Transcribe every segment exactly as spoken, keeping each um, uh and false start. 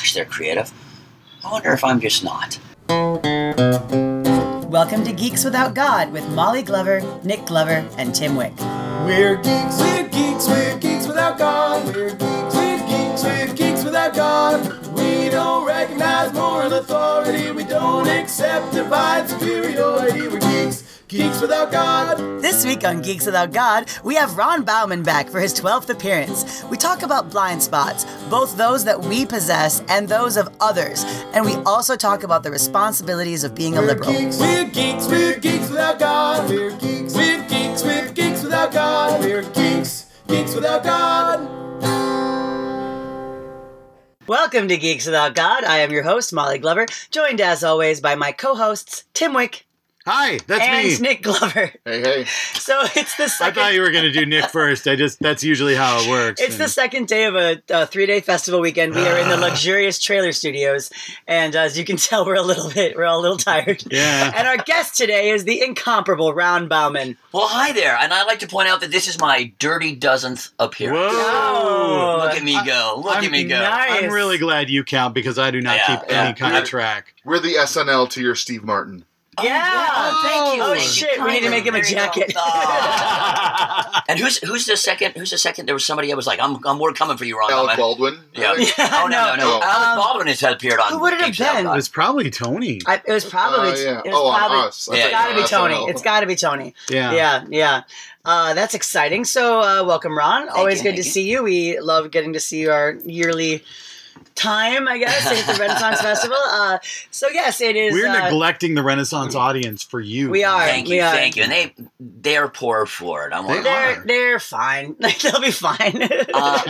geeks, they're creative. I wonder if I'm just not. Welcome to Geeks Without God with Molly Glover, Nick Glover, and Tim Wick. We're geeks, we're geeks, we're geeks without God. We're geeks, we're geeks, we're geeks without God. We don't recognize moral authority. We don't accept divine superiority. We're geeks, geeks without God. This week on Geeks Without God, we have Ron Bauman back for his twelfth appearance. We talk about blind spots, both those that we possess and those of others. And we also talk about the responsibilities of being a We're liberal. geeks, we're geeks, we're geeks without God. We're geeks, we're geeks, we're geeks without God. We're geeks, geeks without God. Welcome to Geeks Without God. I am your host, Molly Glover, joined as always by my co-hosts, Tim Wick Hi, that's and me. Nick Glover. Hey, hey. So it's the I second... thought you were going to do Nick first. I just that's usually how it works. It's And- the second day of a, a three-day festival weekend. We are in the luxurious trailer studios, and as you can tell, we're a little bit, we're all a little tired. Yeah. And our guest today is the incomparable Ron Bauman. Well, hi there, and I'd like to point out that this is my dirty dozenth appearance. Whoa. Oh. Look at me go. Look I'm at me go. nice. I'm really glad you count because I do not Yeah, keep yeah. any kind of track. We're the S N L to your Steve Martin. Oh, Yeah. Thank you. Oh, Thank you shit, we need to kindly. make him a There you go. jacket. Oh. And who's who's the second? Who's the second? There was somebody that was like, "I'm I'm we're coming for you, Ron." Alec Bauman. Baldwin. Yeah. I think. Oh no, no, no. No. Alec Um, Baldwin has appeared on. who would it have Geeks Without been? It God. was probably Tony. I, it was probably, Uh, yeah. it was Oh, on probably, Us. I Yeah, thought it's got to you be were Tony. S N L. It's got to be Tony. Yeah. Yeah, yeah. Uh, that's exciting. So, uh, welcome, Ron. Always you, good thank to you. see you. We love getting to see our yearly time, I guess, at the Renaissance Festival. Uh, so, yes, it is. We're uh, neglecting the Renaissance audience for you. We are. Thank we you, are. thank you. And they they're poor for it. I'm They like, They're are. they're fine. They'll be fine. uh,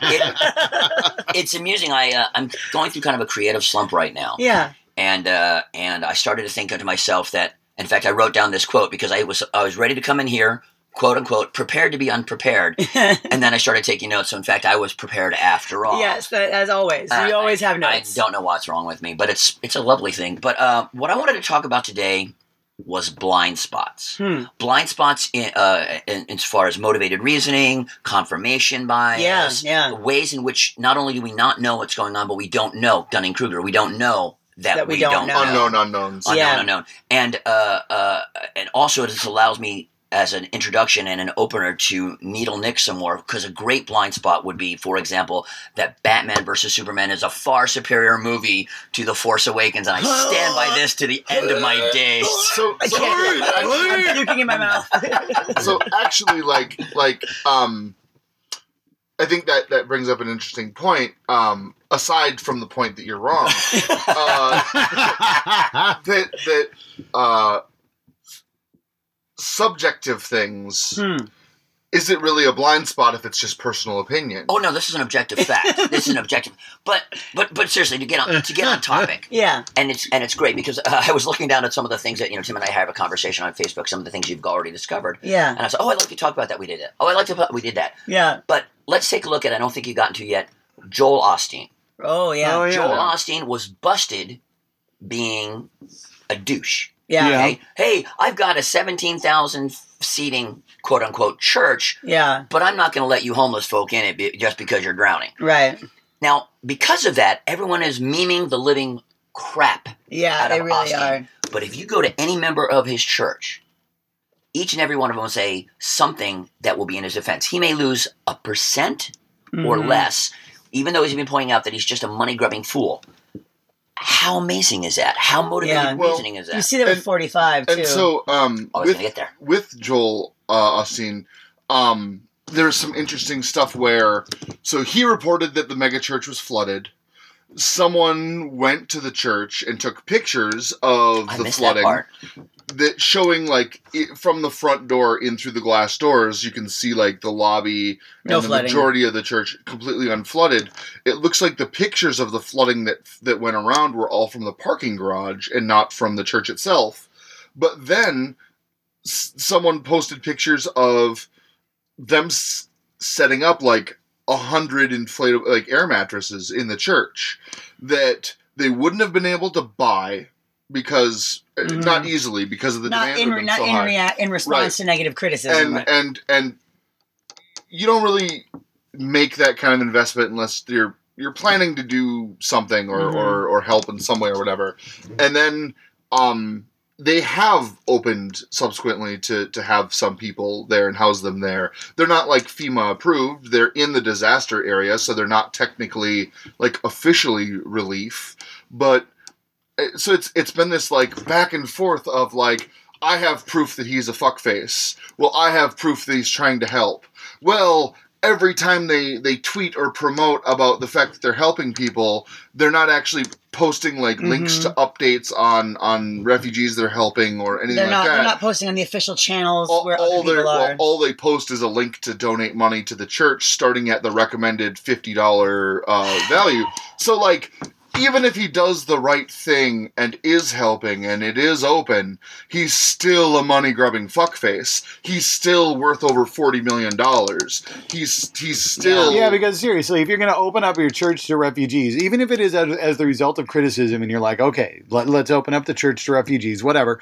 it, it's amusing. I uh, I'm going through kind of a creative slump right now. yeah. and uh, and I started to think to myself that, in fact, I wrote down this quote because I was I was ready to come in here, quote unquote, prepared to be unprepared, and then I started taking notes. So, in fact, I was prepared after all. Yes, that, as always. Uh, you always I, have notes. I don't know what's wrong with me, but it's it's a lovely thing. But uh, what I wanted to talk about today was blind spots. Hmm. Blind spots in, uh, in, as far as motivated reasoning, confirmation bias, Yeah, yeah. ways in which not only do we not know what's going on, but we don't know, Dunning-Kruger, we don't know that, That we we, don't don't, know. know. Unknown unknowns. Unknown, Yeah. unknown. And, uh, uh, and also this allows me as an introduction and an opener to needle Nick some more, because a great blind spot would be, for example, that Batman versus Superman is a far superior movie to The Force Awakens, and I stand by this to the end of my days. So, I so, can't. actually, I'm puking in my mouth. so actually, like, like, um, I think that that brings up an interesting point. Um, aside from the point that you're wrong, uh, that that uh, subjective things. Hmm. Is it really a blind spot if it's just personal opinion? Oh no, this is an objective fact. This is an objective, but but but seriously, to get on to get on topic, Yeah. and it's and it's great because uh, I was looking down at some of the things that you know Tim and I have a conversation on Facebook. Some of the things you've already discovered, Yeah. and I said, oh, I'd like to talk about that. We did it. Oh, I'd like to we did that. Yeah. But let's take a look at. I don't think you've gotten to yet. Joel Osteen. Oh, yeah. Oh, yeah. Joel Osteen was busted being a douche. Yeah. Yeah. Okay? Hey, I've got a seventeen thousand seating quote unquote church, Yeah. but I'm not going to let you homeless folk in it be- just because you're drowning. Right. Now, because of that, everyone is memeing the living crap Yeah, out they of really Osteen. are. But if you go to any member of his church, each and every one of them will say something that will be in his defense. He may lose a percent or Mhm. less, even though he's been pointing out that he's just a money-grubbing fool. How amazing is that? How motivated Yeah. Well, reasoning is that? You see that with And- forty-five, too. And so, um, I was with going to get there. with Joel uh, Osteen, um, there's some interesting stuff where, so he reported that the megachurch was flooded. Someone went to the church and took pictures of I the missed flooding, that part. that showing like it, from the front door in through the glass doors, you can see like the lobby No and the flooding. majority of the church completely unflooded. It looks like the pictures of the flooding that that went around were all from the parking garage and not from the church itself. But then s- someone posted pictures of them s- setting up like a hundred inflatable like air mattresses in the church that they wouldn't have been able to buy because Mhm. not easily because of the not demand in would have not been so in, high. rea- in response Right. to negative criticism. and and and you don't really make that kind of investment unless you're you're planning to do something or, Mhm. or, or help in some way or whatever. And then um, they have opened subsequently to, to have some people there and house them there. They're not like FEMA approved. They're in the disaster area, so they're not technically like officially relief. But so it's it's been this like back and forth of like, I have proof that he's a fuckface. Well, I have proof that he's trying to help. Well, every time they, they tweet or promote about the fact that they're helping people, they're not actually posting like Mhm. links to updates on, on refugees they're helping or anything They're like not. that. They're not posting on the official channels all, where all other people they're- are. well, all they post is a link to donate money to the church, starting at the recommended fifty dollars uh, value. So, like, even if he does the right thing and is helping and it is open, he's still a money-grubbing fuckface. He's still worth over forty million dollars. He's he's still... Yeah, because seriously, if you're going to open up your church to refugees, even if it is as, as the result of criticism and you're like, okay, let, let's open up the church to refugees, whatever.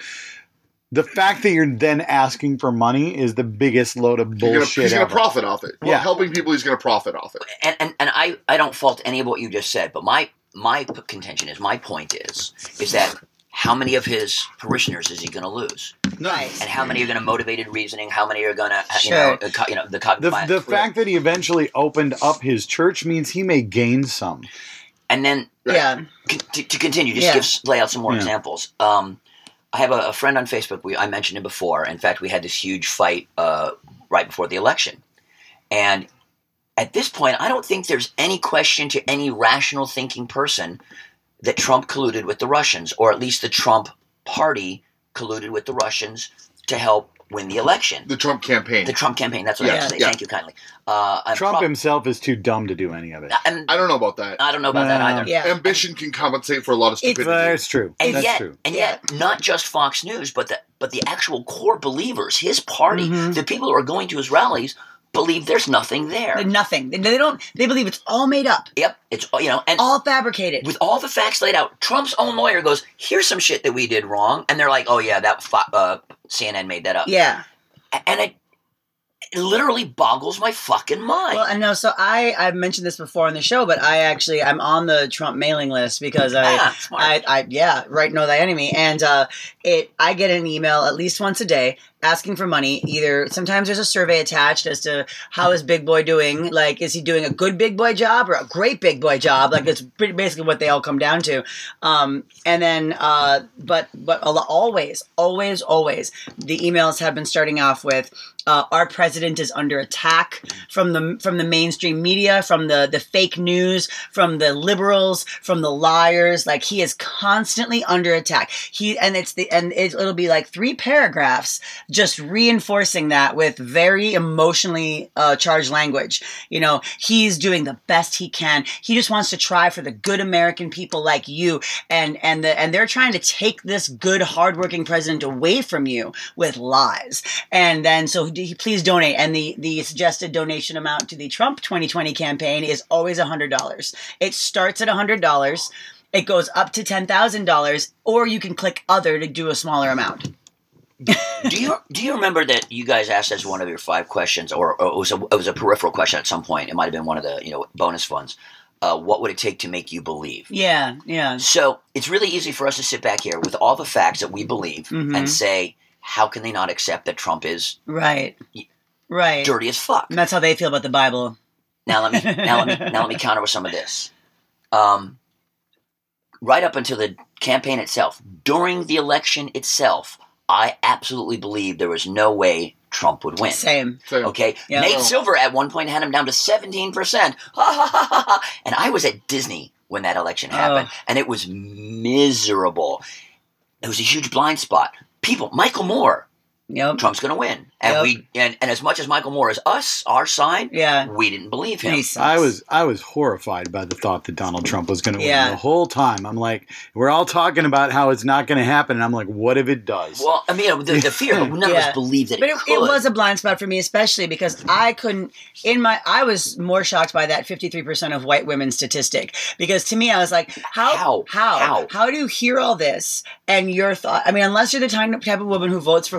The fact that you're then asking for money is the biggest load of He's gonna, bullshit he's gonna ever. profit off it. Well, Yeah. helping people, he's gonna profit off it. and, and, and I, I don't fault any of what you just said, but my my p- contention is, my point is, is that how many of his parishioners is he going to lose? Right. And how many are going to motivated reasoning? How many are going to, you Sure. know, uh, co- you know, the The, cognitive the fact that he eventually opened up his church means he may gain some. and then Yeah. c- to, to continue, just Yeah. give lay out some more Yeah. examples. Um, I have a, a friend on Facebook. We I mentioned him before. In fact, we had this huge fight uh, right before the election, and at this point, I don't think there's any question to any rational thinking person that Trump colluded with the Russians, or at least the Trump party colluded with the Russians to help win the election. The Trump campaign. The Trump campaign. That's what I Yeah, have to say. yeah. Thank you kindly. Uh, I'm Trump prob- himself is too dumb to do any of it. I'm- I don't know about that. I don't know about that No. either. Yeah. Ambition can compensate for a lot of It's- stupidity. That's true. And That's yet, true. and yet, not just Fox News, but the but the actual core believers, his party, Mhm. the people who are going to his rallies, believe there's nothing there. They're nothing. They, they don't. They believe it's all made up, Yep, it's you know, and all fabricated. with all the facts laid out, Trump's own lawyer goes, "Here's some shit that we did wrong," and they're like, "Oh yeah, that fo- uh, C N N made that up." Yeah. A- and it, it literally boggles my fucking mind. Well, I know. So I I've mentioned this before on the show, but I actually I'm on the Trump mailing list because I Ah, smart. I, I yeah right know thy enemy, and uh, it I get an email at least once a day asking for money. Either sometimes there's a survey attached as to how is Big Boy doing, like is he doing a good big boy job or a great big boy job? Like it's pretty basically what they all come down to. Um, and then uh, but but a lo- always always always the emails have been starting off with. Uh, our president is under attack from the from the mainstream media, from the, the fake news, from the liberals, from the liars. Like he is constantly under attack. He and it's the and it, it'll be like three paragraphs just reinforcing that with very emotionally uh, charged language. You know, he's doing the best he can. He just wants to try for the good American people like you, and and the and they're trying to take this good, hardworking president away from you with lies. And then so. Do you please donate, and the, the suggested donation amount to the Trump twenty twenty campaign is always one hundred dollars. It starts at one hundred dollars, it goes up to ten thousand dollars, or you can click other to do a smaller amount. do you do you remember that you guys asked as one of your five questions, or, or it was a it was a peripheral question at some point? It might have been one of the you know bonus funds. Uh, what would it take to make you believe? Yeah, yeah. So it's really easy for us to sit back here with all the facts that we believe Mhm. and say, how can they not accept that Trump is Right. Right. dirty as fuck? And that's how they feel about the Bible. Now let me now let me now let me counter with some of this. Um, right up until the campaign itself, during the election itself, I absolutely believed there was no way Trump would win. Same. So, Okay, Yeah. Nate Well- Silver at one point had him down to seventeen percent. And I was at Disney when that election happened, Oh. and it was miserable. It was a huge blind spot. People, Michael Moore, Yep. Trump's going to win, and Yep. we and, and as much as Michael Moore is us, our side, Yeah. we didn't believe him. He sucks. I was I was horrified by the thought that Donald Trump was going to Yeah. win the whole time. I'm like, we're all talking about how it's not going to happen, and I'm like, what if it does? Well, I mean, the, the fear, but none of Yeah. us believed that But it, it, could. it was a blind spot for me, especially because I couldn't. In my, I was more shocked by that fifty-three percent of white women statistic, because to me, I was like, how, How? how, How? how do you hear all this and your thought? I mean, unless you're the type type of woman who votes for whoever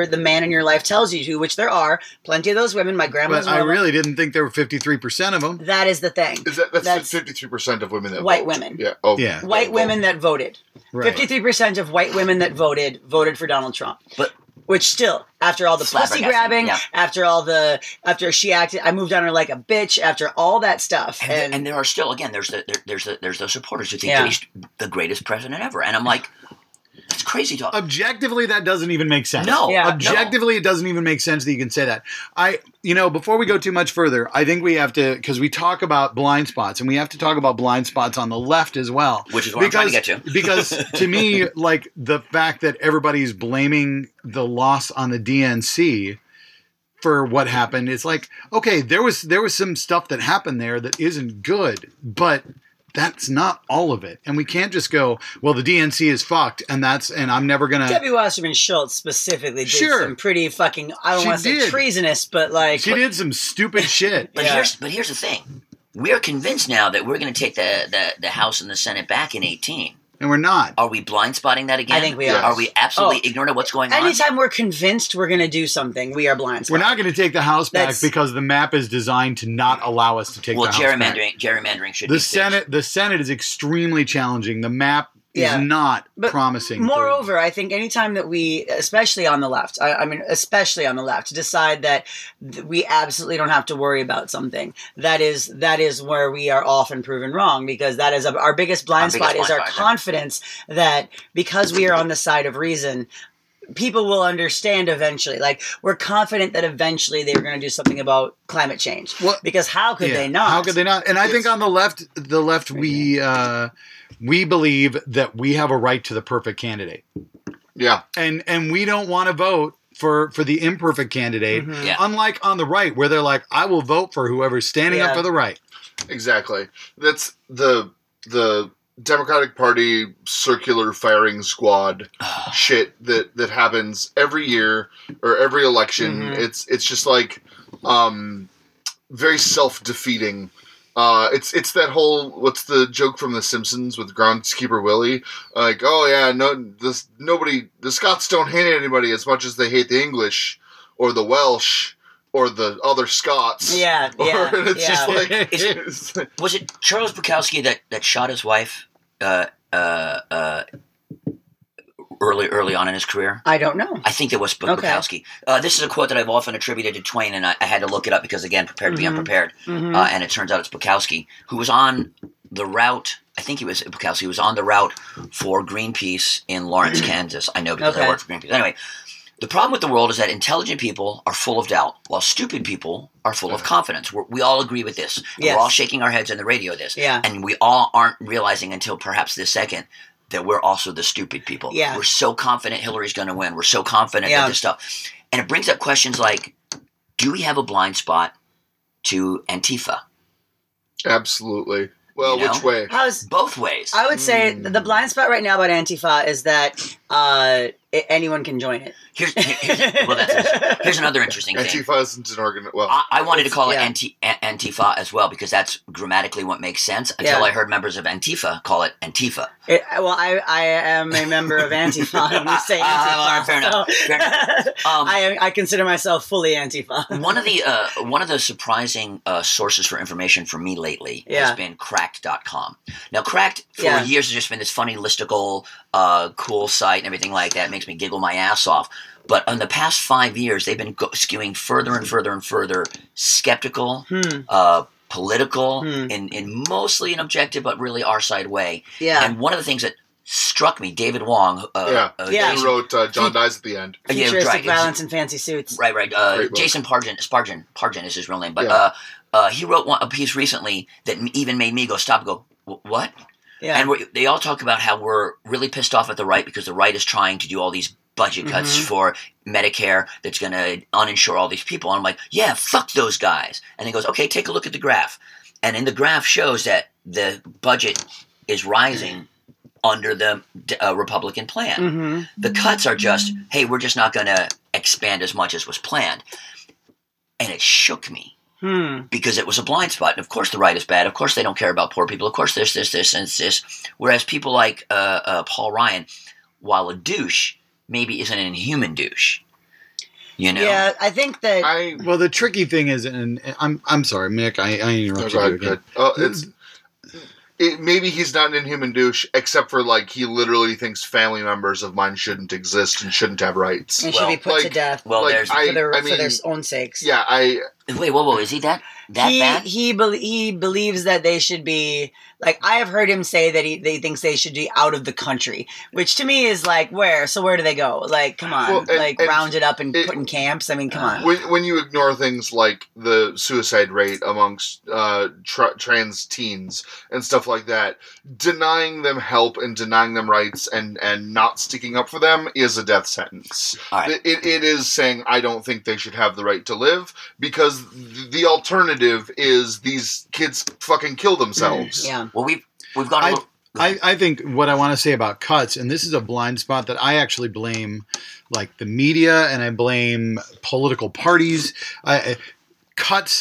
the man in your life tells you to, which there are plenty of those women. My grandma's But I one of them. really didn't think there were fifty-three percent of them. That is the thing. Is that that's, That's fifty-three percent of women that white vote. women. Yeah. Oh, Yeah. White vote. women that voted. Right. fifty-three percent of white women that voted voted for Donald Trump. But Which still, after all the pussy Flabbergasting, grabbing, yeah. after all the, after she acted, I moved on her like a bitch, after all that stuff. And, And, and there are still, again, there's the, there, there's the, there's those supporters who think Yeah. that he's the greatest president ever, and I'm like, that's crazy talk. Objectively, that doesn't even make sense. No, Yeah. Objectively, it doesn't even make sense that you can say that. I, you know, before we go too much further, I think we have to, because we talk about blind spots, and we have to talk about blind spots on the left as well. Which is what I'm trying to get to. Because to me, like, the fact that everybody's blaming the loss on the D N C for what happened, it's like, okay, there was there was some stuff that happened there that isn't good, but that's not all of it. And we can't just go, well, the D N C is fucked, and that's, and I'm never gonna. Debbie Wasserman Schultz specifically did Sure. some pretty fucking, I don't She want to say did. treasonous, but like, She did some stupid shit. But Yeah. here's but here's the thing. We're convinced now that we're going to take the, the, the House and the Senate back in eighteen. And we're not. Are we blind spotting that again? I think we are. Are we absolutely Oh. ignorant of what's going on? anytime we're convinced we're going to do something, we are blind. We're not going to take the House back That's- because the map is designed to not allow us to take Well, the House back. gerrymandering gerrymandering should The be fixed. Senate, the Senate is extremely challenging. The map Yeah. is not But promising. for- Moreover, I think anytime that we, especially on the left, I, I mean, especially on the left, decide that th- we absolutely don't have to worry about something, that is that is where we are often proven wrong, because that is a, our biggest blind Our biggest spot is blind our spot, yeah. confidence that because we are on the side of reason, people will understand eventually. Like, we're confident that eventually they were going to do something about climate change. What- Because how could Yeah. they not? How could they not? And I think It's- on the left, the left, we uh, we believe that we have a right to the perfect candidate, Yeah. and and we don't want to vote for for the imperfect candidate. Mhm. Yeah. Unlike on the right, where they're like, I will vote for whoever's standing Yeah. up for the right. Exactly. That's the the Democratic Party circular firing squad shit that that happens every year or every election. Mhm. It's it's just like um, very self defeating. Uh, it's it's that whole what's the joke from The Simpsons with groundskeeper Willie? Like, oh yeah, no, this nobody the Scots don't hate anybody as much as they hate the English or the Welsh or the other Scots. Yeah, yeah, Or it's yeah. just like Is it- it's like- Was it Charles Bukowski that, that shot his wife uh, uh, uh, early early on in his career? I don't know. I think it was Bu- Okay. Bukowski. Uh, this is a quote that I've often attributed to Twain, and I, I had to look it up because, again, prepared to be Mhm. unprepared. Mhm. Uh, and it turns out it's Bukowski, who was on the route. I think he was Bukowski. He was on the route for Greenpeace in Lawrence, Kansas. I know because I Okay. work for Greenpeace. Anyway, the problem with the world is that intelligent people are full of doubt, while stupid people are full of confidence. We're, we all agree with this. Yes. We're all shaking our heads in the radio this. Yeah. And we all aren't realizing until perhaps this second that we're also the stupid people. Yeah. We're so confident Hillary's going to win. We're so confident Yeah. that this stuff. And it brings up questions like, do we have a blind spot to Antifa? absolutely. Well, You know? which way? How's Both ways. I would say Mm. th- the blind spot right now about Antifa is that uh, I- anyone can join it. Here's, here's, well, that's, here's another interesting thing. Antifa isn't an organ. Well, I, I wanted to call Yeah. it anti, a- Antifa as well because that's grammatically what makes sense until Yeah. I heard members of Antifa call it Antifa. It, well, I, I am a member of Antifa. And we say Antifa. Ah, all right, fair enough, so- fair enough. Um, I, am- I consider myself fully Antifa. one of the uh, one of the surprising uh, sources for information for me lately Yeah. has been cracked dot com. Now, Cracked for Yeah. years has just been this funny listicle, uh, cool site and everything like that. It makes me giggle my ass off. But in the past five years, they've been go- skewing further and further and further skeptical, Hmm. uh, political, Hmm. in, in mostly an objective but really our side way. Yeah. And one of the things that struck me, David Wong, uh, yeah. uh, Yeah. He Jason- wrote uh, John Dies at the End. yeah, Futuristic right, it's- violence in fancy suits. Right, right. Uh, Great book. Jason Pargin, Spargin, Pargin is his real name, but Yeah. uh, uh, he wrote one, a piece recently that m- even made me go stop and go, "Wh- what? Yeah. And we're, they all talk about how we're really pissed off at the right because the right is trying to do all these budget cuts Mhm. for Medicare that's going to uninsure all these people. And I'm like, yeah, fuck those guys. And he goes, okay, take a look at the graph. And in the graph shows that the budget is rising under the uh, Republican plan. hmm The cuts are just, hey, we're just not going to expand as much as was planned. And it shook me Hmm. because it was a blind spot. And of course the right is bad. Of course they don't care about poor people. Of course this, this, this, and this. Whereas people like uh, uh, Paul Ryan, while a douche, maybe isn't an inhuman douche. You know? Yeah, I think that. I Well, the tricky thing is, and I'm I'm sorry, Mick, I, I interrupted go you ahead, again. good. Uh, it's it, maybe he's not an inhuman douche, except for like he literally thinks family members of mine shouldn't exist and shouldn't have rights. And Well, should be put to like- death Well, like, there's. I- for their I for their mean, own sakes. Yeah, I Wait, whoa, whoa. Is he that that he bad? he bel he believes that they should be like I have heard him say that he they thinks they should be out of the country, which to me is like where so where do they go? Like come on, Well, and- like and round it up and it- put in camps. I mean, come on. when when you ignore things like the suicide rate amongst uh, tra- trans teens and stuff like that, denying them help and denying them rights and and not sticking up for them is a death sentence. All right. It, it, it is saying I don't think they should have the right to live because th- the alternative is these kids fucking kill themselves. Yeah. Well, we've we've got a I- little. I, I think what I want to say about cuts, and this is a blind spot that I actually blame, like the media, and I blame political parties. I, I- cuts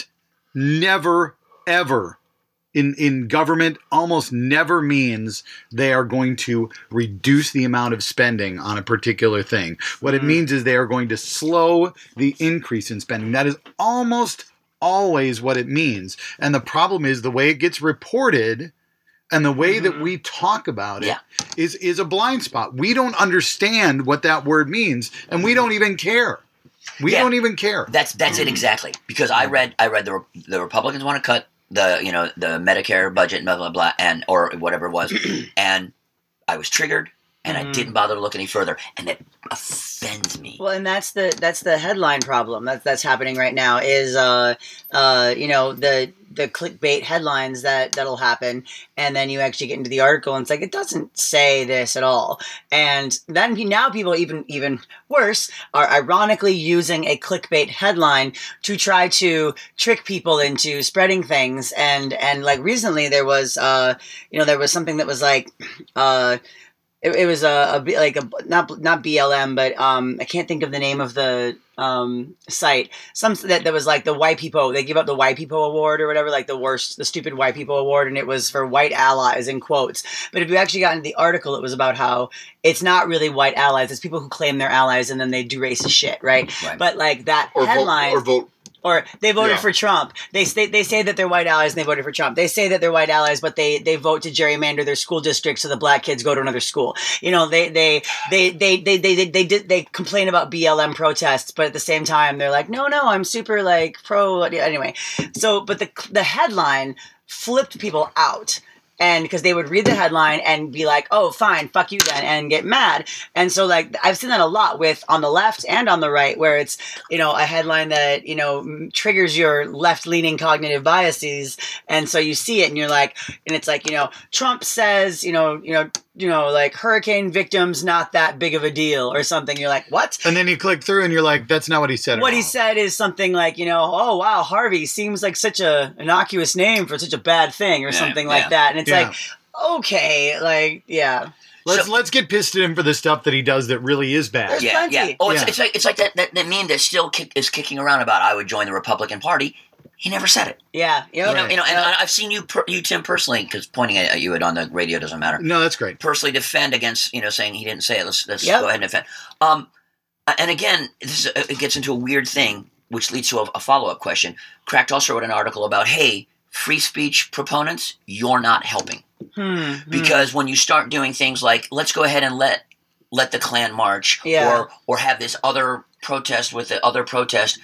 never, ever in in government almost never means they are going to reduce the amount of spending on a particular thing. What it means is they are going to slow the increase in spending. That is almost always what it means. And the problem is the way it gets reported. And the way that we talk about it Yeah. is is a blind spot. We don't understand what that word means, and we don't even care. We Yeah. don't even care. That's that's it exactly. Because I read I read the the Republicans want to cut the you know the Medicare budget and blah blah blah and or whatever it was, and I was triggered and I didn't bother to look any further, and it offends me. Well, and that's the that's the headline problem that's that's happening right now is uh uh you know the the clickbait headlines that that'll happen, and then you actually get into the article and it's like it doesn't say this at all, and then pe- now people even even worse are ironically using a clickbait headline to try to trick people into spreading things, and and like recently there was uh you know there was something that was like uh. It, it was a, a B- like a not not B L M, but um, I can't think of the name of the um, site. Some that, that was like the white people. They give out the white people award or whatever, like the worst, the stupid white people award, and it was for white allies in quotes. But if you actually got into the article, it was about how it's not really white allies; it's people who claim they're allies and then they do racist shit, right? Right. But like that Or headline. vote, or vote. Or they voted Yeah. for Trump. They say they say that they're white allies and they voted for Trump. They say that they're white allies, but they, they vote to gerrymander their school district so the black kids go to another school. You know, they they they they they they they, they, did, they complain about B L M protests, but at the same time they're like, no, no, I'm super like pro. Anyway, so but the the headline flipped people out. And because they would read the headline and be like, oh, fine, fuck you then, and get mad. And so, like, I've seen that a lot with on the left and on the right, where it's, you know, a headline that, you know, m- triggers your left leaning cognitive biases. And so you see it and you're like, and it's like, you know, Trump says, you know, you know, you know, like hurricane victims, not that big of a deal or something. You're like, what? And then you click through and you're like, that's not what he said. at What he all. said is something like, you know, oh wow, Harvey seems like such a innocuous name for such a bad thing, or Yeah, something yeah. like that. And it's Yeah. like, okay, like, yeah, Let's So- let's get pissed at him for the stuff that he does that really is bad. There's Yeah, plenty. yeah. Oh, it's, Yeah. it's like it's like that, that, that meme that still kick, is kicking around about I would join the Republican Party. He never said it. yeah, yep. You know, Right. you know, and Yep. I- I've seen you, per, you Tim, personally, because pointing at you it on the radio doesn't matter. No, that's great. Personally, defend against you know saying he didn't say it. Let's let's Yep. go ahead and defend. Um, and again, this is, it gets into a weird thing, which leads to a, a follow up question. Cracked also wrote an article about, hey, free speech proponents, you're not helping. Hmm, hmm. Because when you start doing things like let's go ahead and let let the Klan march Yeah. or or have this other protest with the other protest,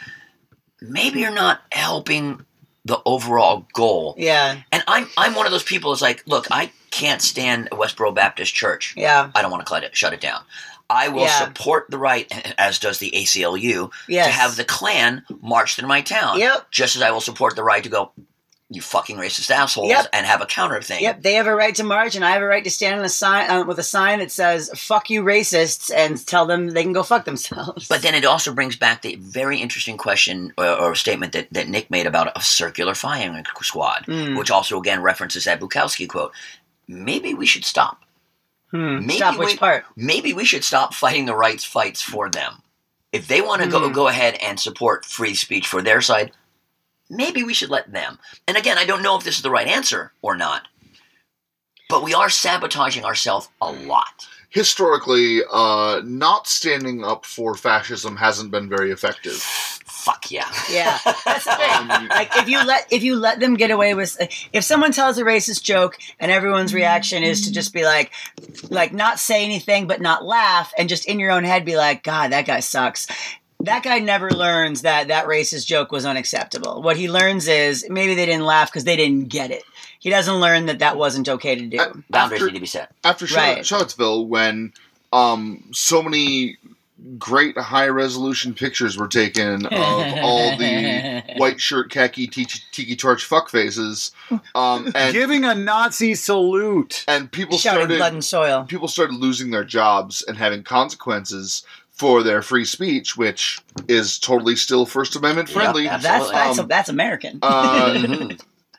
maybe you're not helping the overall goal. yeah, And I'm I'm one of those people that's like, look, I can't stand Westboro Baptist Church. yeah, I don't want to cut it, shut it down. I will Yeah. support the right, as does the A C L U, yes. to have the Klan march through my town. Yep. Just as I will support the right to go, you fucking racist assholes, Yep. and have a counter thing. Yep, they have a right to march, and I have a right to stand on a sign uh, with a sign that says "fuck you, racists," and tell them they can go fuck themselves. But then it also brings back the very interesting question or, or statement that, that Nick made about a circular firing squad, Mm. which also again references that Bukowski quote. Maybe we should stop. Hmm. Maybe Stop which we- part? Maybe we should stop fighting the rights fights for them. If they want to go Hmm. go ahead and support free speech for their side, maybe we should let them. And again, I don't know if this is the right answer or not. but we are sabotaging ourselves a lot. Historically, uh, not standing up for fascism hasn't been very effective. Fuck yeah. Yeah, that's the thing. Um, Like if you let if you let them get away with, if someone tells a racist joke and everyone's reaction is to just be like, like not say anything but not laugh and just in your own head be like, God, that guy sucks. That guy never learns that that racist joke was unacceptable. What he learns is maybe they didn't laugh because they didn't get it. He doesn't learn that that wasn't okay to do. Uh, Boundaries After- need to be set. After Char- Right. Charlottesville, when um, so many great high-resolution pictures were taken of all the white shirt, khaki, tiki, tiki torch fuckfaces, um, and Giving a Nazi salute. and people Shouting started blood and soil. people started losing their jobs and having consequences for their free speech, which is totally still First Amendment friendly. Yep, That's absolutely. that's, Um, that's American. Uh, Mhm.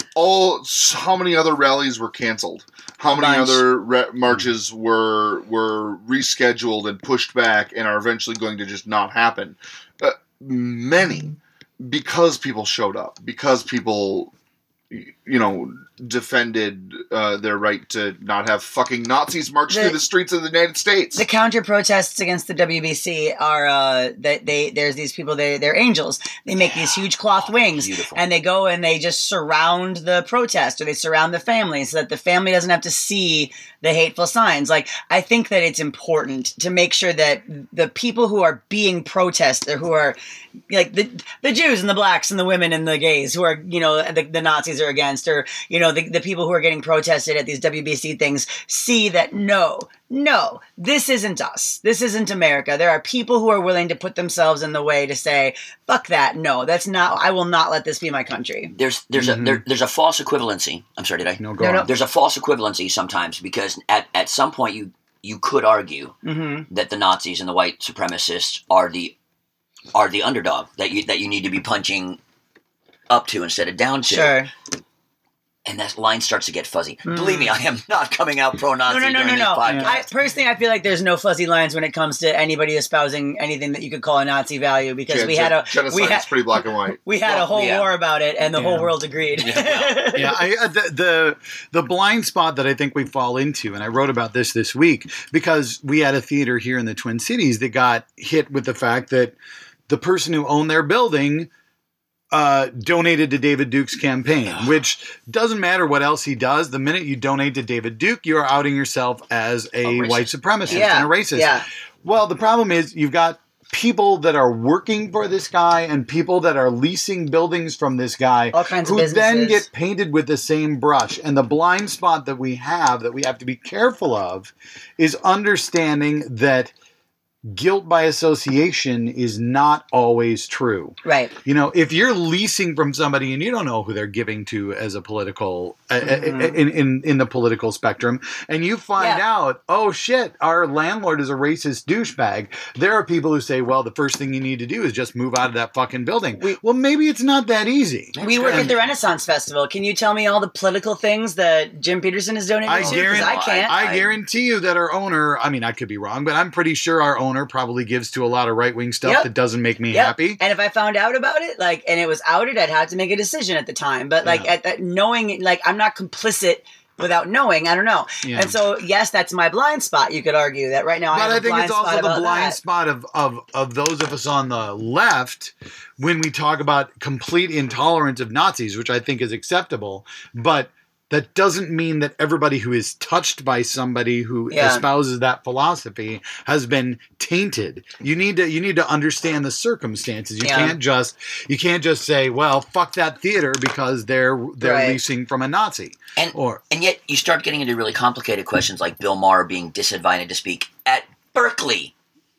all how many other rallies were canceled? How many Bunch. other re- marches were were rescheduled and pushed back and are eventually going to just not happen? Uh, many, because people showed up, because people, you know, defended uh, their right to not have fucking Nazis march The- through the streets of the United States. The counter protests against the W B C are uh, that they there's these people they they're angels. They make these huge cloth wings Beautiful. and they go and they just surround the protest or they surround the family so that the family doesn't have to see the hateful signs. Like I think that it's important to make sure that the people who are being protested, who are like the the Jews and the blacks and the women and the gays who are you know the, the Nazis are against, or you know the, the people who are getting protested at these W B C things, see that no, no, this isn't us. This isn't America. There are people who are willing to put themselves in the way to say, fuck that. No, that's not, I will not let this be my country. There's there's a there, there's a false equivalency. I'm sorry, did I? No, go No, on. no. There's a false equivalency sometimes because at, at some point you you could argue Mm-hmm. that the Nazis and the white supremacists are the are the underdog that you that you need to be punching up to instead of down to. Sure. And that line starts to get fuzzy. Believe me, I am not coming out pro-Nazi No, no, no, during no, this no. podcast. I personally, I feel like there's no fuzzy lines when it comes to anybody espousing anything that you could call a Nazi value because Gen- we had a genocide we had is pretty black and white. we had Well, a whole yeah. war about it, and the Yeah. whole world agreed. Yeah, yeah, I, uh, the, the the blind spot that I think we fall into, and I wrote about this this week because we had a theater here in the Twin Cities that got hit with the fact that the person who owned their building uh, donated to David Duke's campaign, which doesn't matter what else he does. The minute you donate to David Duke, you are outing yourself as a, A racist. white supremacist Yeah, and a racist. yeah. Well, the problem is you've got people that are working for this guy and people that are leasing buildings from this guy All kinds of who then businesses. get painted with the same brush. And the blind spot that we have that we have to be careful of is understanding that guilt by association is not always true. Right. You know, if you're leasing from somebody and you don't know who they're giving to as a political uh, Mhm. in, in in the political spectrum, and you find Yeah. out, oh shit, our landlord is a racist douchebag. There are people who say, well, the first thing you need to do is just move out of that fucking building. We- well, maybe it's not that easy. We work at And the Renaissance Festival. Can you tell me all the political things that Jim Peterson is donating I to? 'Cause guarantee, I can't. I, I- guarantee you that our owner, I mean, I could be wrong, but I'm pretty sure our owner probably gives to a lot of right wing stuff Yep. that doesn't make me Yep. happy. And if I found out about it, like, and it was outed, I'd have to make a decision at the time. But like, Yeah. at, at knowing, like, I'm not complicit without knowing. I don't know. Yeah. And so, yes, that's my blind spot. You could argue that right now. I But have I a think blind it's also spot the about blind that. spot of, of, of those of us on the left when we talk about complete intolerance of Nazis, which I think is acceptable. But that doesn't mean that everybody who is touched by somebody who Yeah. espouses that philosophy has been tainted. You need to you need to understand the circumstances. You Yeah. can't just you can't just say, well, fuck that theater because they're they're Right. leasing from a Nazi. And Or and yet you start getting into really complicated questions like Bill Maher being disinvited to speak at Berkeley.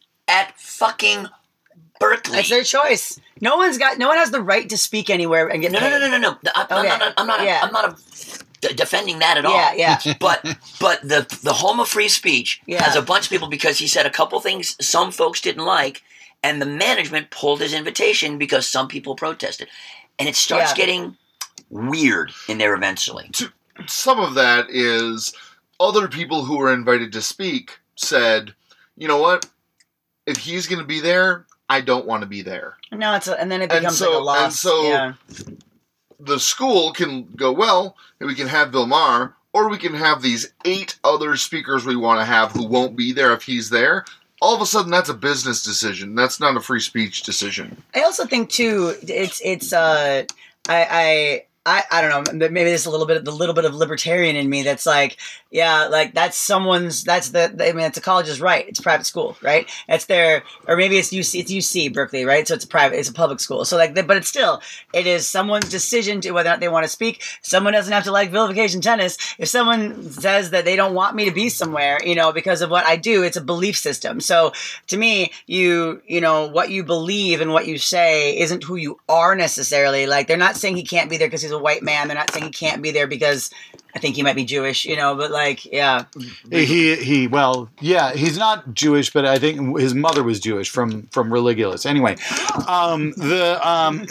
At fucking Berkeley. It's their choice. No one's got. No one has the right to speak anywhere and get. No, no, no, paid. no, no, no. I'm, I'm Okay. not. I'm not. Yeah. I'm not a, d- defending that at all. Yeah, yeah. But but the the home of free speech Yeah. has a bunch of people because he said a couple things some folks didn't like, and the management pulled his invitation because some people protested, and it starts Yeah. getting weird in there eventually. Some of that is other people who were invited to speak said, you know what? If he's going to be there, I don't want to be there. No, it's a, and then it And becomes so- like a loss. and so- yeah. The school can go, well, we can have Bill Maher, or we can have these eight other speakers we want to have who won't be there if he's there. All of a sudden, that's a business decision. That's not a free speech decision. I also think too, it's it's uh, I I. I, I don't know, maybe there's a little bit of the little bit of libertarian in me that's like, yeah, like that's someone's, that's the, I mean, it's a college's right. It's a private school, right? It's their, or maybe it's U C, it's U C Berkeley, right? So it's a private, it's a public school. So like, but it's still, it is someone's decision to whether or not they want to speak. Someone doesn't have to like vilification tennis. If someone says that they don't want me to be somewhere, you know, because of what I do, it's a belief system. So to me, you, you know, what you believe and what you say isn't who you are necessarily. Like they're not saying he can't be there because he's a white man. They're not saying he can't be there because I think he might be Jewish, you know, but like, yeah. He, he, well, yeah, he's not Jewish, but I think his mother was Jewish from, from Religulous. Anyway, um, the, um,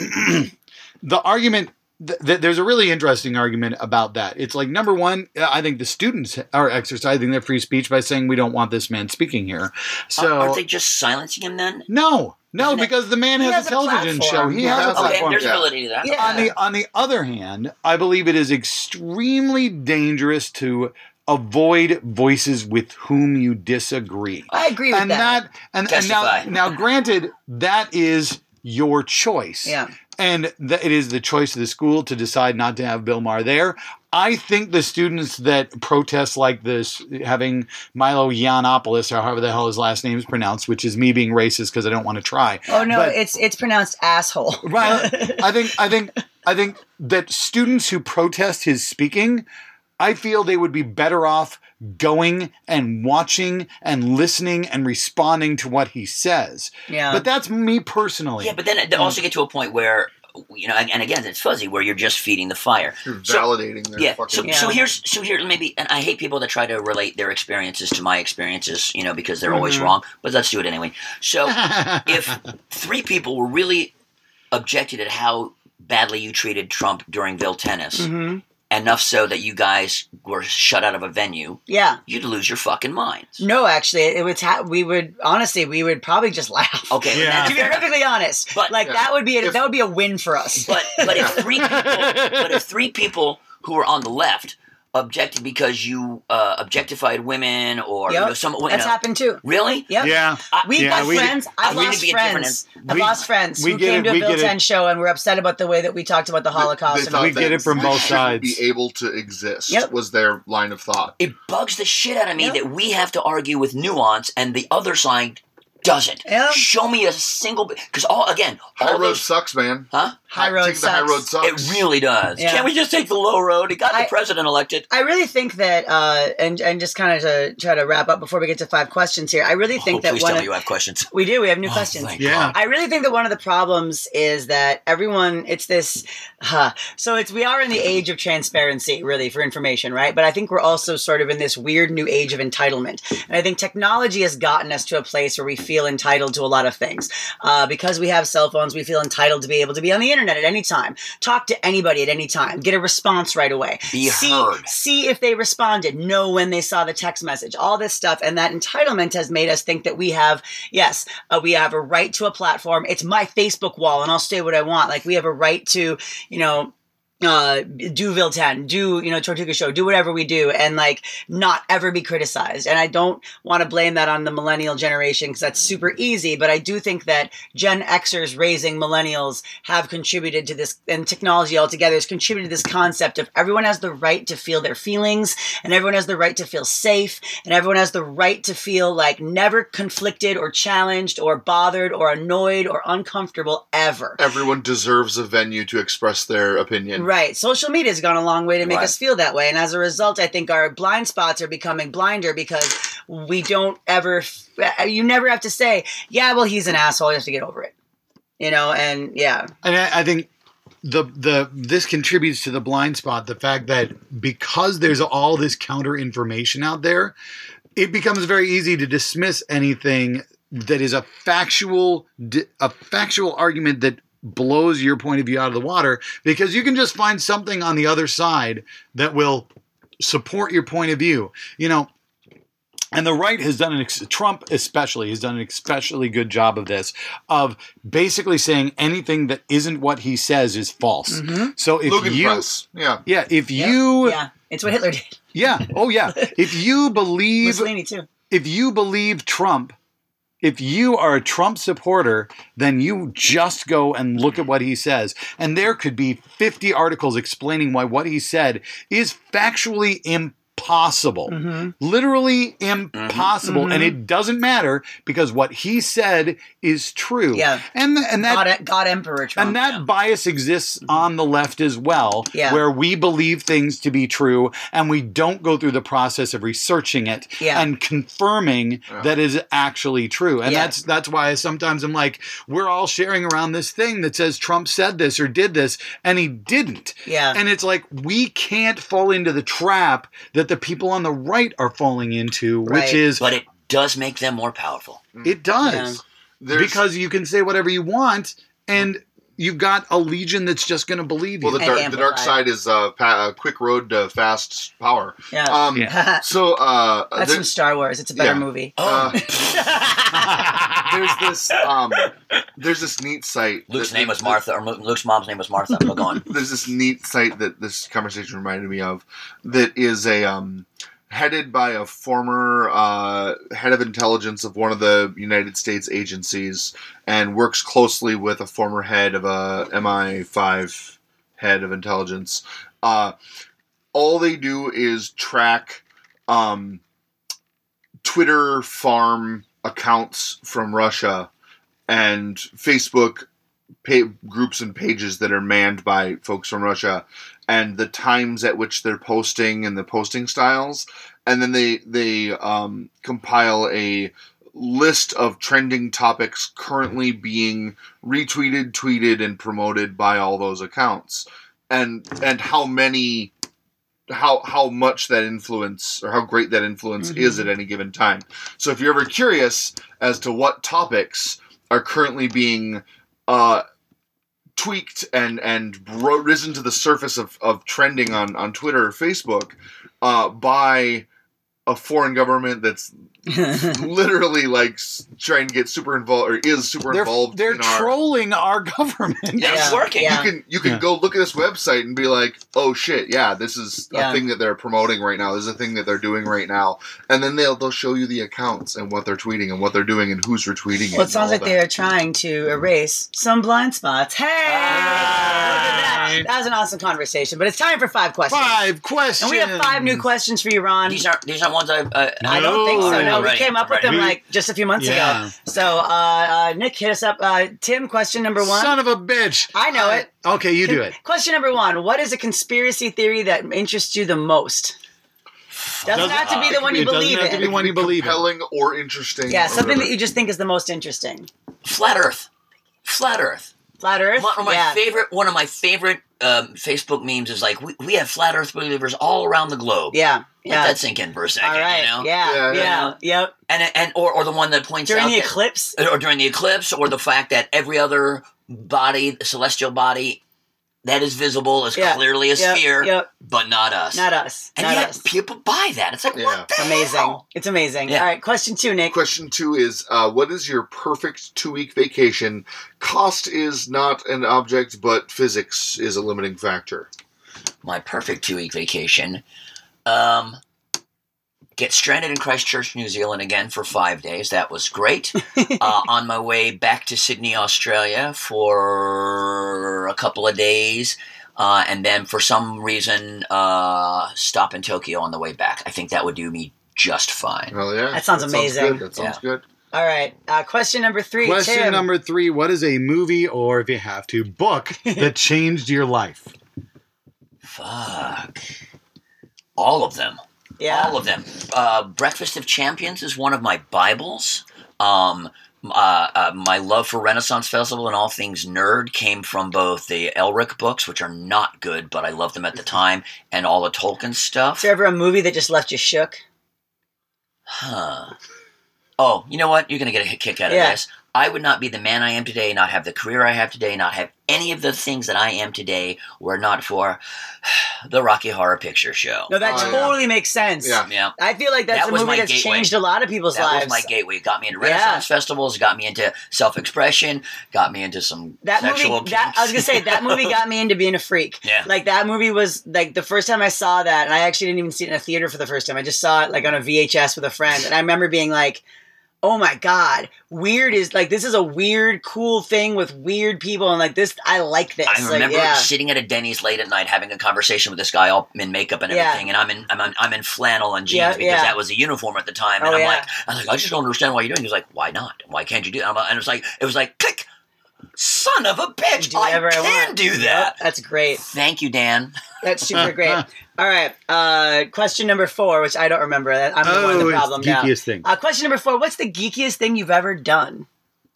the argument, th- th- there's a really interesting argument about that. It's like, number one, I think the students are exercising their free speech by saying we don't want this man speaking here. So Aren't they just silencing him then? No. No, Isn't it- because the man He has, has a a television platform. show. He He has, has a a- Okay, platform. there's Yeah. validity to that. Yeah. On the on the other hand, I believe it is extremely dangerous to avoid voices with whom you disagree. I agree with and that. and, and now Testify. now granted, that is your choice. Yeah. And that it is the choice of the school to decide not to have Bill Maher there. I think the students that protest like this, having Milo Yiannopoulos, or however the hell his last name is pronounced, which is me being racist because I don't want to try. Oh no, But- it's it's pronounced asshole. Right. I think I think I think that students who protest his speaking, I feel they would be better off going and watching and listening and responding to what he says. Yeah. But that's me personally. Yeah, but then they also get to a point where, you know, and again, it's fuzzy, where you're just feeding the fire. You're So- validating their Yeah. fucking... So, so Yeah. here's so here maybe, and I hate people that try to relate their experiences to my experiences, you know, because they're always Mm-hmm. wrong. But let's do it anyway. So if three people were really objected at how badly you treated Trump during Ville Tennis, Mhm. enough so that you guys were shut out of a venue, Yeah. you'd lose your fucking minds. No, actually, it would. Ha- we would honestly, we would probably just laugh. Okay, Yeah. that's To be fair enough. perfectly honest, But- like Yeah. that would be a, If- that would be a win for us. But but if three people, but if three people who were on the left objected because you uh, objectified women or you Yep. know, some, you That's know, happened too. really? Yep. Yeah. We've Yeah, got we- friends. I I've mean, lost it'd be a different- friends. I've we- lost friends we who get came it- to a we Bill get it. ten show and were upset about the way that we talked about the Holocaust. They and thought all We that. that get it from we both shouldn't sides. be able to exist Yep. was their line of thought. It bugs the shit out of me Yep. that we have to argue with nuance and the other side doesn't. Yeah. Show me a single because all again, High all road those, sucks, man. huh? High road Taking the high sucks. road sucks. It really does. Yeah. Can't we just take the low road? It got the I- president elected. I really think that, uh, and and just kind of to try to wrap up before we get to five questions here. I really think oh, that please one tell of, me you have questions. we do. We have new Oh, questions. thank Yeah. God. I really think that one of the problems is that everyone, it's this, huh, so it's, we are in the age of transparency, really, for information, right? But I think we're also sort of in this weird new age of entitlement. And I think technology has gotten us to a place where we feel entitled to a lot of things. Uh, because we have cell phones, we feel entitled to be able to be on the internet at any time, talk to anybody at any time, get a response right away. Be see, heard. See if they responded, know when they saw the text message, all this stuff. And that entitlement has made us think that we have, yes, uh, we have a right to a platform. It's my Facebook wall and I'll say what I want. Like we have a right to, you know, uh, do Ville ten, do, you know, Tortuga Show, do whatever we do and like not ever be criticized. And I don't want to blame that on the millennial generation because that's super easy. But I do think that Gen Xers raising millennials have contributed to this, and technology altogether has contributed to this concept of everyone has the right to feel their feelings and everyone has the right to feel safe and everyone has the right to feel like never conflicted or challenged or bothered or annoyed or uncomfortable ever. Everyone deserves a venue to express their opinion. Right. Social media has gone a long way to make Right. us feel that way. And as a result, I think our blind spots are becoming blinder because we don't ever, you never have to say, yeah, well, he's an asshole. You have to get over it. You know, and yeah. And I, I think the the this contributes to the blind spot, the fact that because there's all this counter information out there, it becomes very easy to dismiss anything that is a factual a factual argument that blows your point of view out of the water, because you can just find something on the other side that will support your point of view. You know, and the right has done an, ex- Trump especially, has done an especially good job of this, of basically saying anything that isn't what he says is false. So if Logan you, Press. Yeah. yeah, if Yep. you, Yeah. It's what Hitler did. Yeah. Oh, yeah. If you believe, Mussolini too. if you believe Trump, if you are a Trump supporter, then you just go and look at what he says. And there could be fifty articles explaining why what he said is factually impossible. Mm-hmm. Literally impossible. Mm-hmm. And it doesn't matter because what he said is true. Yeah. And, and that... God, God Emperor Trump. And that bias exists on the left as well, Yeah. where we believe things to be true and we don't go through the process of researching it Yeah. and confirming Yeah. that is actually true. And Yeah. that's that's why sometimes I'm like, we're all sharing around this thing that says Trump said this or did this, and he didn't. Yeah. And it's like, we can't fall into the trap that the people on the right are falling into, which Right. is, But it does make them more powerful. it does. Yeah. There's, Because you can say whatever you want, and you've got a legion that's just going to believe you. well, the And dark, the dark amplified. side is uh, pa- a quick road to fast power. Yeah. Um, Yeah. So uh, That's there- from Star Wars. It's a better Yeah. movie. Oh, uh, there's this um, there's this neat site. Luke's that- name was that- Martha, or Lu- Luke's mom's name was Martha. But go on. There's this neat site that this conversation reminded me of that is a um, headed by a former uh, head of intelligence of one of the United States agencies and works closely with a former head of a M I five head of intelligence. Uh, all they do is track um, Twitter farm accounts from Russia and Facebook pa- groups and pages that are manned by folks from Russia, and the times at which they're posting and the posting styles, and then they they um, compile a list of trending topics currently being retweeted, tweeted, and promoted by all those accounts, and and how many. How how much that influence or how great that influence Mhm. is at any given time. So if you're ever curious as to what topics are currently being uh, tweaked and and ro- risen to the surface of, of trending on, on Twitter or Facebook uh, by a foreign government that's literally like s- trying to get super involved or is super They're, involved. they're in our, trolling our government. Yeah, it's Yeah. working. Yeah. you can you can Yeah. go look at this website and be like, oh shit, yeah, this is Yeah. a thing that they're promoting right now. This is a thing that they're doing right now, and then they'll they'll show you the accounts and what they're tweeting and what they're doing and who's retweeting it. Well, it and sounds all like that. they're trying to erase some blind spots. Hey! Look at that. That was an awesome conversation, but it's time for five questions. Five questions. And we have five new questions for you, Ron. These aren't these aren't ones I. Uh, I don't think so. No. No, we Alrighty, came up with alrighty. them We- like just a few months Yeah. ago. So, uh, uh, Nick, hit us up. Uh, Tim, question number one. Son of a bitch. I know it. Okay, you do it. Question number one. What is a conspiracy theory that interests you the most? Doesn't Doesn't- have to be uh, the one you it doesn't believe have to be in. one you believe in. compelling or interesting. Yeah, or something whatever. that you just think is the most interesting. Flat Earth. Flat Earth. Flat Earth? One of my yeah. favorite. One of my favorite um, Facebook memes is like we, we have flat Earth believers all around the globe. Yeah. Let Yeah. that sink in for a second. All right. You know? Yeah. Yeah, Yeah. yeah. Yep. And and or, or the one that points During out the that- eclipse? or during the eclipse, or the fact that every other body, celestial body, that is visible is Yeah. clearly a Yep. sphere, Yep. but not us. Not us. and Not yet us. people buy that. It's like Yeah. what the It's amazing. hell? It's amazing. Yeah. All right. Question two, Nick. Question two is, uh, what is your perfect two-week vacation? Cost is not an object, but physics is a limiting factor. My perfect two week vacation. Um, get stranded in Christchurch, New Zealand again for five days. That was great. uh, on my way back to Sydney, Australia for a couple of days. Uh, and then for some reason, uh, stop in Tokyo on the way back. I think that would do me just fine. Well, yeah. That sounds amazing. good. That sounds good. All right. Uh, question number three. Question Tim. number three. What is a movie, or if you have to, book that changed your life? Fuck. All of them. Yeah. All of them. Uh, Breakfast of Champions is one of my Bibles. Um, uh, uh, my love for Renaissance Festival and all things nerd came from both the Elric books, which are not good, but I loved them at the time, and all the Tolkien stuff. Is there ever a movie that just left you shook? Huh. Oh, you know what? You're going to get a kick out of Yeah. this. I would not be the man I am today, not have the career I have today, not have any of the things that I am today were not for the Rocky Horror Picture Show. No, that Oh, yeah. totally makes sense. Yeah. Yeah. I feel like that's That a was movie my that's gateway. changed a lot of people's That lives. was my gateway. It got me into Yeah. Renaissance festivals, got me into self-expression, got me into some That sexual movie, that, kinks. I was gonna say that movie got me into being a freak. Yeah. Like that movie was like the first time I saw that, and I actually didn't even see it in a theater for the first time. I just saw it like on a V H S with a friend, and I remember being like, "Oh my god, weird is like this is a weird, cool thing with weird people, and like this, I like this." I Like, remember yeah. sitting at a Denny's late at night having a conversation with this guy all in makeup and Yeah. everything, and I'm in I'm, in- I'm in flannel and jeans Yeah, because yeah. that was a uniform at the time, and Oh, I'm yeah. like, I'm like, I just don't understand why you're doing. It. He's like, why not? Why can't you do that? I'm like- And it was like, it was like, click, son of a bitch, Do I whatever I can want. do Yep, that. that's great. Thank you, Dan. That's super great. All right, uh, question number four, which I don't remember. I'm the one with Oh, the it's problem now. geekiest thing. Uh, question number four: what's the geekiest thing you've ever done?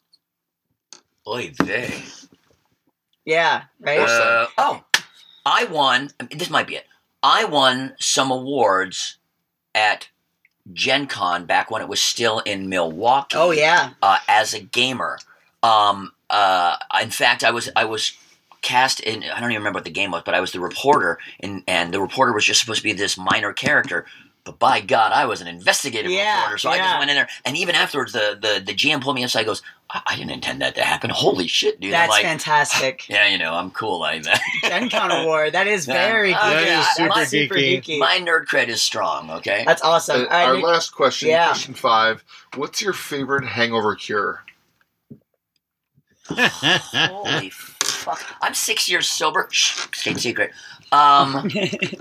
Oy vey. Yeah, right. Uh, oh, I won. I mean, this might be it. I won some awards at Gen Con back when it was still in Milwaukee. oh yeah. Uh, as a gamer. Um, uh, in fact, I was I was cast in. I don't even remember what the game was, but I was the reporter, and and the reporter was just supposed to be this minor character. But by God, I was an investigative Yeah, reporter, so I yeah. just went in there. And even afterwards, the the, the G M pulled me aside. Goes, I, I didn't intend that to happen. Holy shit, dude! I'm That's like, fantastic. yeah, you know, I'm cool like that. Gen Con award. That is Yeah. very Oh, geeky. yeah, That's super super geeky. geeky. My nerd cred is strong. Okay. That's awesome. Uh, All right, our Nick- last question, yeah. question five. What's your favorite hangover cure? Holy fuck! I'm six years sober. Shh, state secret. Um.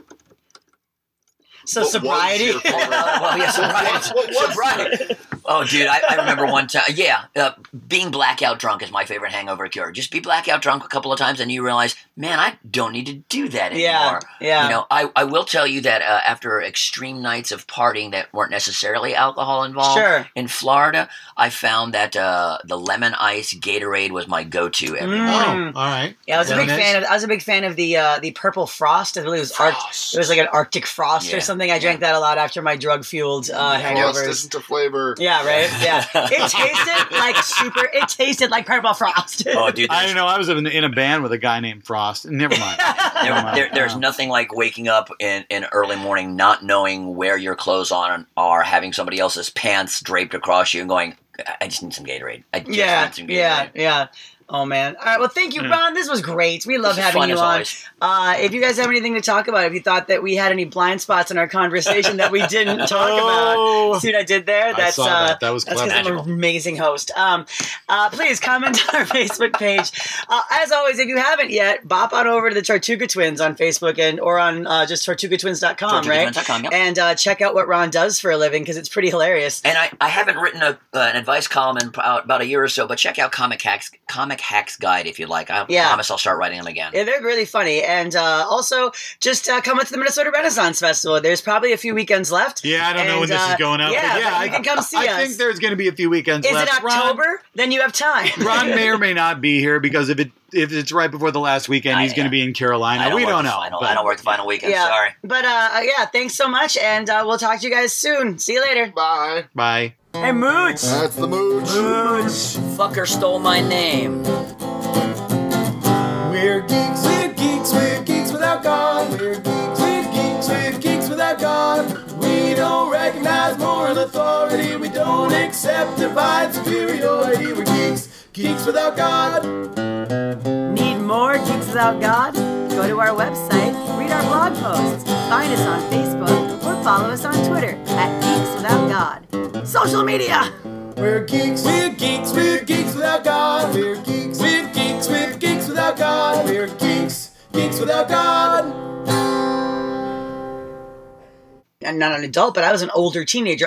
so What was sobriety. your favorite- well, yeah, sobriety. What was sobriety. Oh, dude, I, I remember one time. Yeah, uh, being blackout drunk is my favorite hangover cure. Just be blackout drunk a couple of times, and you realize, man, I don't need to do that anymore. Yeah, yeah. You know, I, I will tell you that uh, after extreme nights of partying that weren't necessarily alcohol involved Sure. in Florida, I found that uh, the lemon ice Gatorade was my go-to every Mm. morning. Oh, all right. Yeah, I was a big Lemonade? fan of. I was a big fan of the uh, the purple frost. I believe it was Arc, Frost. it was like an Arctic frost Yeah, or something. I drank that a lot after my drug fueled uh, Frost hangovers. isn't a flavor. Yeah, right. Yeah, it tasted like super. It tasted like purple frost. Oh, dude, I there's, don't know. I was in, in a band with a guy named Frost. Never mind. there, Never mind. there- there's Uh, nothing like waking up in, in early morning, not knowing where your clothes on are, having somebody else's pants draped across you, and going, "I just need some Gatorade. I just yeah, need some Gatorade." yeah, yeah. Oh man! All right. Well, thank you, Ron. This was great. We love This is having fun you as on. always. Uh, if you guys have anything to talk about, if you thought that we had any blind spots in our conversation that we didn't talk Oh. about, see what I did there? I That's saw uh, that. That was That's clever. because I'm an amazing host. Um, uh, please comment on our Facebook page. Uh, as always, if you haven't yet, bop on over to the Tortuga Twins on Facebook and or on uh, just tortuga twins dot com, right? tortuga twins dot com, yep. And uh, check out what Ron does for a living because it's pretty hilarious. And I, I haven't written a, uh, an advice column in about, about a year or so, but check out Comic Hacks Comic Hacks Guide if you'd like. I Yeah. promise I'll start writing them again. Yeah, they're really funny. And uh, also, just uh, come out to the Minnesota Renaissance Festival. There's probably a few weekends left. Yeah, I don't know when And, this uh, is going out. yeah, but yeah, but you I, can come see I us. think there's going to be a few weekends Is left. it October? Then you have time. Ron, Ron may or may not be here because if it if it's right before the last weekend, I- he's going to be in Carolina. I don't We work don't the know. Final, but- I don't work the final weekend. Yeah. Sorry. But uh, yeah, thanks so much. And uh, we'll talk to you guys soon. See you later. Bye. Bye. Hey, Mooch. That's the mooch. Fucker stole my name. We're geeks, we're geeks, we're geeks without God. We're geeks, we're geeks, we're geeks without God. We don't recognize moral authority. We don't accept divine superiority. We're geeks, geeks without God. Need more Geeks Without God? Go to our website, read our blog posts, find us on Facebook, or follow us on Twitter at Geeks Without God. Social media! We're geeks, we're geeks, we're geeks without God. We're geeks, we're geeks, we're geeks without God. We're geeks, geeks without God. I'm not an adult, but I was an older teenager.